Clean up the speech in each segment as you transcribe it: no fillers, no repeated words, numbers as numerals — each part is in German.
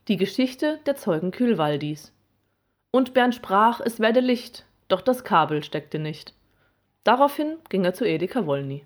Die Geschichte der Zeugen Kühlwaldis. Und Bernd sprach, es werde Licht, doch das Kabel steckte nicht. Daraufhin ging er zu Edeka Wolny.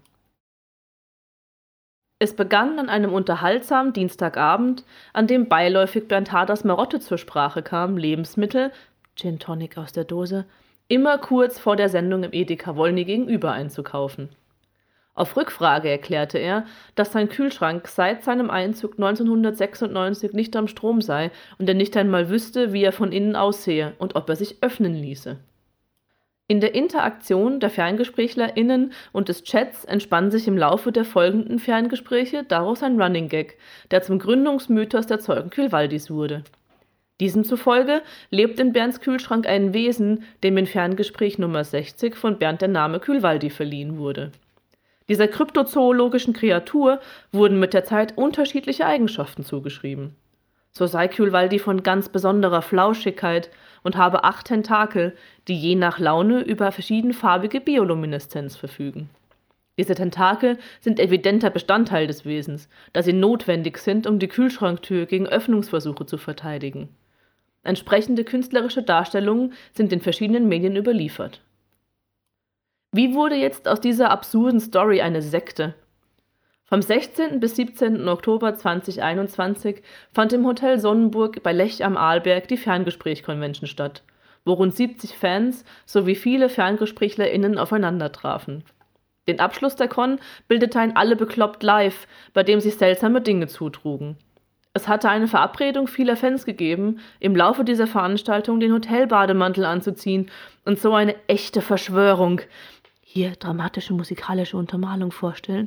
Es begann an einem unterhaltsamen Dienstagabend, an dem beiläufig Bernd Haders Marotte zur Sprache kam, Lebensmittel, Gin Tonic aus der Dose, immer kurz vor der Sendung im Edeka Wolny gegenüber einzukaufen. Auf Rückfrage erklärte er, dass sein Kühlschrank seit seinem Einzug 1996 nicht am Strom sei und er nicht einmal wüsste, wie er von innen aussehe und ob er sich öffnen ließe. In der Interaktion der FerngesprächlerInnen und des Chats entspann sich im Laufe der folgenden Ferngespräche daraus ein Running Gag, der zum Gründungsmythos der Zeugen Kühlwaldis wurde. Diesem zufolge lebt in Bernds Kühlschrank ein Wesen, dem in Ferngespräch Nummer 60 von Bernd der Name Kühlwaldi verliehen wurde. Dieser kryptozoologischen Kreatur wurden mit der Zeit unterschiedliche Eigenschaften zugeschrieben. So sei Kühlwaldi von ganz besonderer Flauschigkeit und habe 8 Tentakel, die je nach Laune über verschiedenfarbige Biolumineszenz verfügen. Diese Tentakel sind evidenter Bestandteil des Wesens, da sie notwendig sind, um die Kühlschranktür gegen Öffnungsversuche zu verteidigen. Entsprechende künstlerische Darstellungen sind in verschiedenen Medien überliefert. Wie wurde jetzt aus dieser absurden Story eine Sekte? Vom 16. bis 17. Oktober 2021 fand im Hotel Sonnenburg bei Lech am Arlberg die Ferngespräch-Convention statt, wo rund 70 Fans sowie viele FerngesprächlerInnen aufeinander trafen. Den Abschluss der Con bildete ein Alle bekloppt live, bei dem sich seltsame Dinge zutrugen. Es hatte eine Verabredung vieler Fans gegeben, im Laufe dieser Veranstaltung den Hotelbademantel anzuziehen und so eine echte Verschwörung, hier dramatische musikalische Untermalung vorstellen.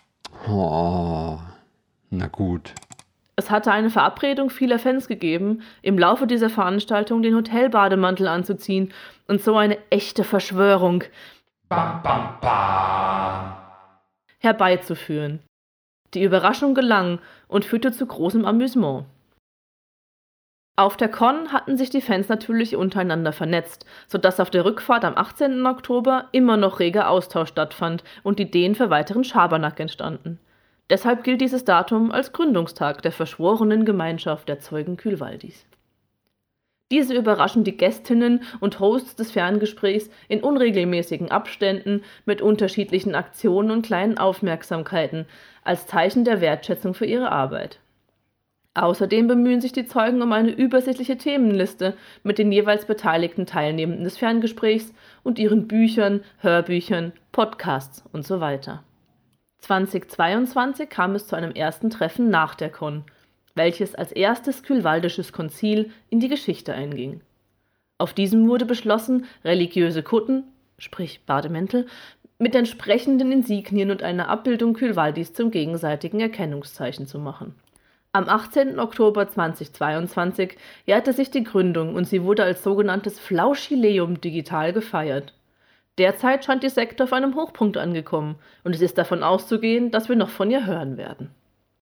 Oh, na gut. Es hatte eine Verabredung vieler Fans gegeben, im Laufe dieser Veranstaltung den Hotelbademantel anzuziehen und so eine echte Verschwörung Bam, bam, bam. herbeizuführen. Die Überraschung gelang und führte zu großem Amüsement. Auf der Con hatten sich die Fans natürlich untereinander vernetzt, sodass auf der Rückfahrt am 18. Oktober immer noch reger Austausch stattfand und Ideen für weiteren Schabernack entstanden. Deshalb gilt dieses Datum als Gründungstag der verschworenen Gemeinschaft der Zeugen Kühlwaldis. Diese überraschen die Gästinnen und Hosts des Ferngesprächs in unregelmäßigen Abständen mit unterschiedlichen Aktionen und kleinen Aufmerksamkeiten als Zeichen der Wertschätzung für ihre Arbeit. Außerdem bemühen sich die Zeugen um eine übersichtliche Themenliste mit den jeweils beteiligten Teilnehmenden des Ferngesprächs und ihren Büchern, Hörbüchern, Podcasts und so weiter. 2022 kam es zu einem ersten Treffen nach der Con, welches als erstes kühlwaldisches Konzil in die Geschichte einging. Auf diesem wurde beschlossen, religiöse Kutten, sprich Bademäntel, mit entsprechenden Insignien und einer Abbildung Kühlwaldis zum gegenseitigen Erkennungszeichen zu machen. Am 18. Oktober 2022 jährte sich die Gründung und sie wurde als sogenanntes Flauschileum digital gefeiert. Derzeit scheint die Sekte auf einem Hochpunkt angekommen und es ist davon auszugehen, dass wir noch von ihr hören werden.